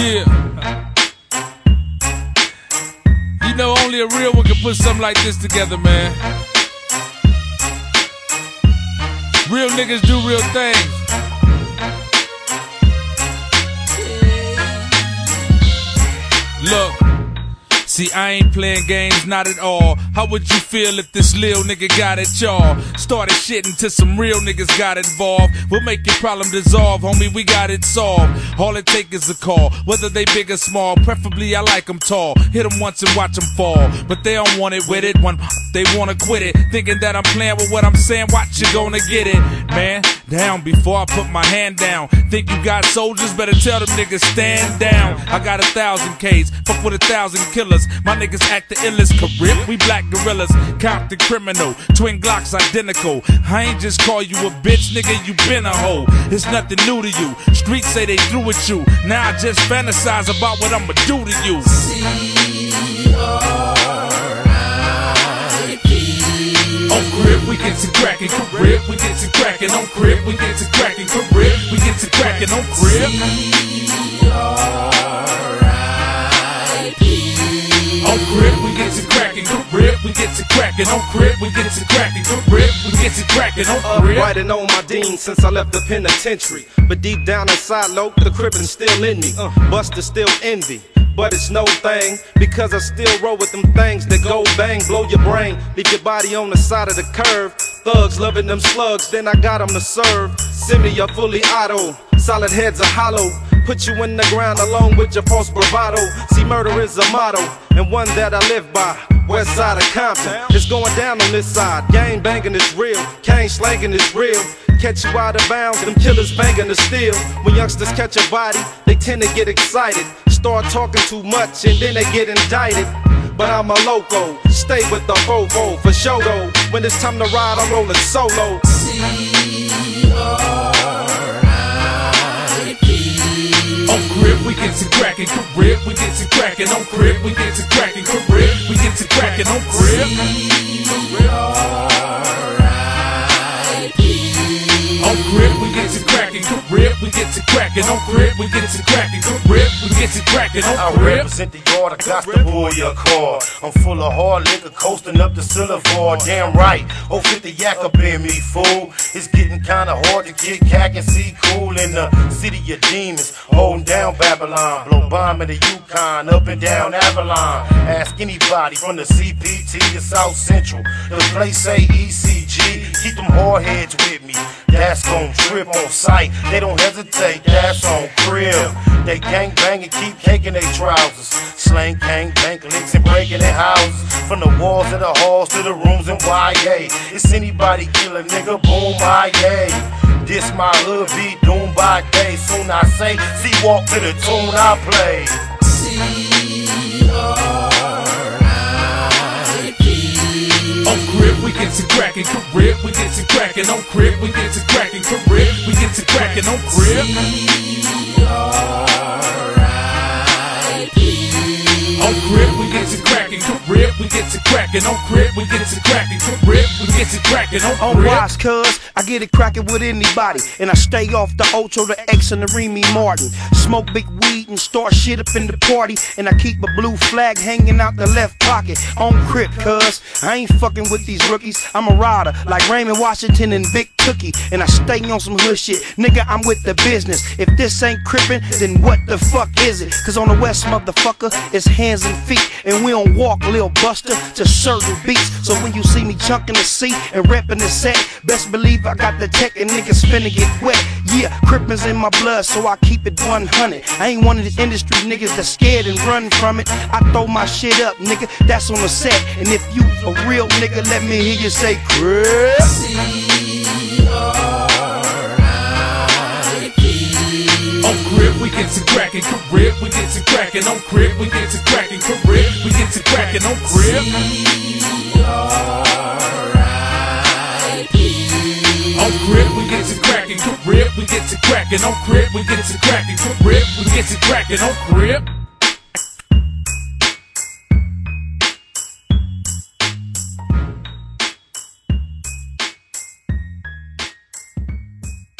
Yeah. You know, only a real one can put something like this together, man. Real niggas do real things. Look. See, I ain't playing games, not at all. How would you feel if this lil nigga got it, y'all? Started shitting till some real niggas got involved. We'll make your problem dissolve, homie, we got it solved. All it take is a call, whether they big or small. Preferably I like them tall. Hit them once and watch them fall. But they don't want it with it, when they wanna quit it. Thinking that I'm playing with what I'm saying, watch you gonna get it. Man, down before I put my hand down. Think you got soldiers, better tell them niggas stand down. I got 1,000 Ks, fuck with 1,000 killers. My niggas act the illest, Carib, we black gorillas. Compton criminal, twin Glocks identical. I ain't just call you a bitch, nigga, you been a hoe. It's nothing new to you, streets say they through with you. Now I just fantasize about what I'ma do to you. C-R-I-P. On Crip, we get to crackin', Carib, we get to crackin'. On Crip, we get to crackin', Carib, we get to crackin'. On Crip. On Crip, we get to crackin', Crip, we get to crackin'. On Crip, we get to crackin', Crip, we get to crackin'. On Crip. Writing on my dean since I left the penitentiary, but deep down inside, low, the Crippin' still in me. Buster still envy, but it's no thing, because I still roll with them things that go bang, blow your brain, leave your body on the side of the curve. Thugs loving them slugs, then I got them to serve. Semi or fully auto, solid heads are hollow. Put you in the ground along with your false bravado. See, murder is a motto, and one that I live by. West side of Compton, it's going down on this side. Gang banging is real, cane slanging is real. Catch you out of bounds, them killers banging the steel. When youngsters catch a body, they tend to get excited. Start talking too much and then they get indicted. But I'm a loco, stay with the fofo, for show though. When it's time to ride, I'm rolling solo. On Crip, we get to crackin', Crip, we get to crackin'. On Crip, we get to crackin', Crip, we get to crackin'. On Crip. On Crip, we get to crackin', Crip, we get to crackin'. On Crip, we get to crackin', Crip, we get to crackin'. On I Crip. represent the yard, I got to pull your car. I'm full of hard liquor, coasting up the Silverboard. Damn right, 050 yak up in me, fool. It's getting kinda hard to get cack and see cool in the city of demons. Holding down Babylon, blow bomb in the Yukon, up and down Avalon. Ask anybody from the CPT to South Central. The place say ECG, keep them hard heads with me. That's gon' trip on sight, they don't hesitate, that's on Crib. They gang bang and keep caking their trousers. Slang, gang, bank licks and breaking their houses. From the walls of the halls to the rooms in YA. It's anybody kill a nigga, boom, YA. This my hood beat, doomed by day. Soon I say, see, walk to the tune I play. On Crip, we get to crackin', Crip, we get to crackin'. On Crip, we get to crackin', Crip, we get to crackin'. On Crip. On Crip, we get to crackin', Crip, we get to crackin'. On Crip, we get to crackin', Crip, we get to crackin'. On Crip. Watch, cuz I get it crackin' with anybody, and I stay off the Ocho, the X, and the Remy Martin. Smoke big weed and start shit up in the party, and I keep a blue flag hanging out the left pocket. On Crip, cuz I ain't fucking with these rookies. I'm a rider like Raymond Washington and Big Tookie, and I stay on some hood shit. Nigga, I'm with the business. If this ain't crippin', then what the fuck is it? Cause on the West, motherfucker, it's hands and feet, and we don't walk, Lil Buster, to certain beats. So when you see me chunking the seat and reppin' the set, best believe I got the tech and niggas finna get wet. Yeah, Crippin's in my blood, so I keep it 100. I ain't one of the industry niggas that's scared and run from it. I throw my shit up, nigga, that's on the set. And if you a real nigga, let me hear you say Crip. On Crip, we get to crackin', Crip, we get to crackin'. On Crip, we get to crackin', Crip, we get to crackin'. On Crip. On Crip, we get to crackin', Crip, we get to crackin'. On Crip, we get to crackin', Crip, we get to crackin'. On Crip.